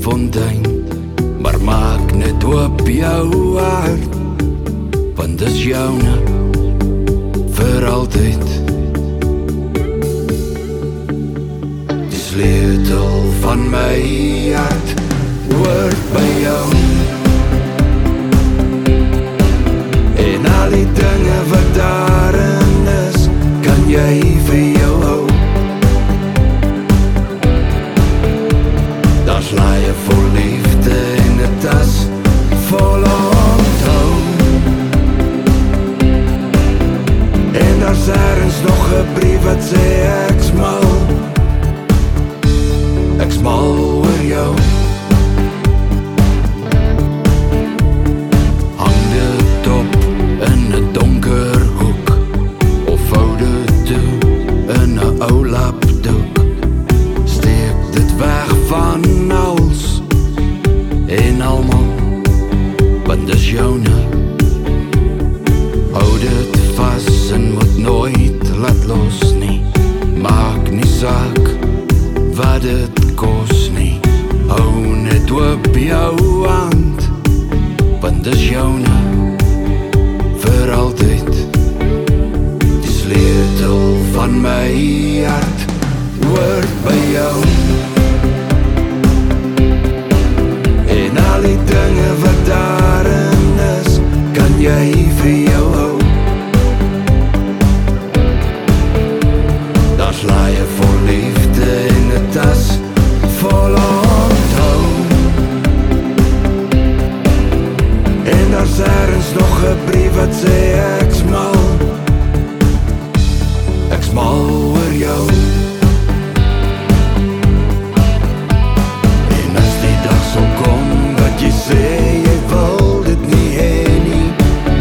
fontein, maar maak net oop jou hart, want dis joune vir altyd. Die sleutel van my hart hoort by jou, en al die dinge wat daarin is, kan jy vir jou hou. Daar's laaie vol liefde en 'n tas vol onthou, en daar's ergens nog 'n brief wat sê ek's mal oor jou. Hang dit op in 'n donker hoek, of vou dit toe in 'n ou lapdoek. Steek dit weg van alles en almal, want dis joune. Hou dit vas en moet nooit laat los nie. Maak nie saak wat dit kos nie. Hou net oop jou hand, want dis joune vir altyd. Die sleutel van my hart hoort by jou, en al die dinge wat daarin is, kan jy vir jou hou. Daar's laaie vol liefde en 'n tas vol onthou, en daar's ergens nog 'n brief wat sê ek's mal oor jou. En as die dag sal kom wat jy sê jy wil dit nie hê nie,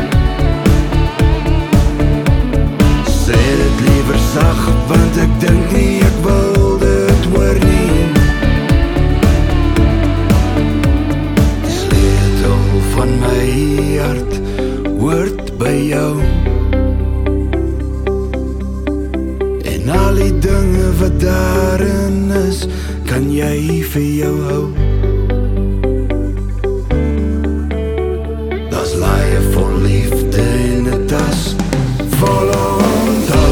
sê dit liewer sag, want ek dink nie ek wil dit hoor nie. Die sleutel van my hart hoort by jou, en al die dinge wat daarin is, kan jy vir jou hou. Daar's laaie vol liefde en 'n tas vol onthou,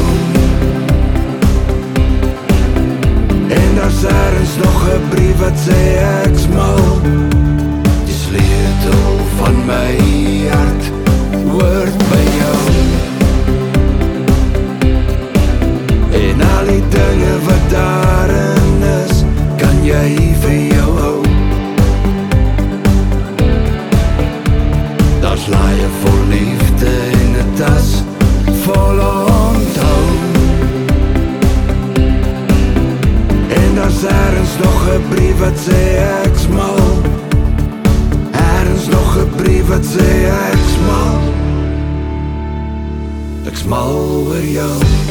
en daar's ergens nog 'n brief wat sê ek's mal. Die sleutel van my hart hoort by jou, en al die dinge wat daarin is, kan jy vir jou hou. Daar's laaie vol liefde en 'n tas vol onthou, en daar's ergens nog 'n brief wat sê ek's mal. Ergens nog 'n brief wat sê ek's mal oor jou.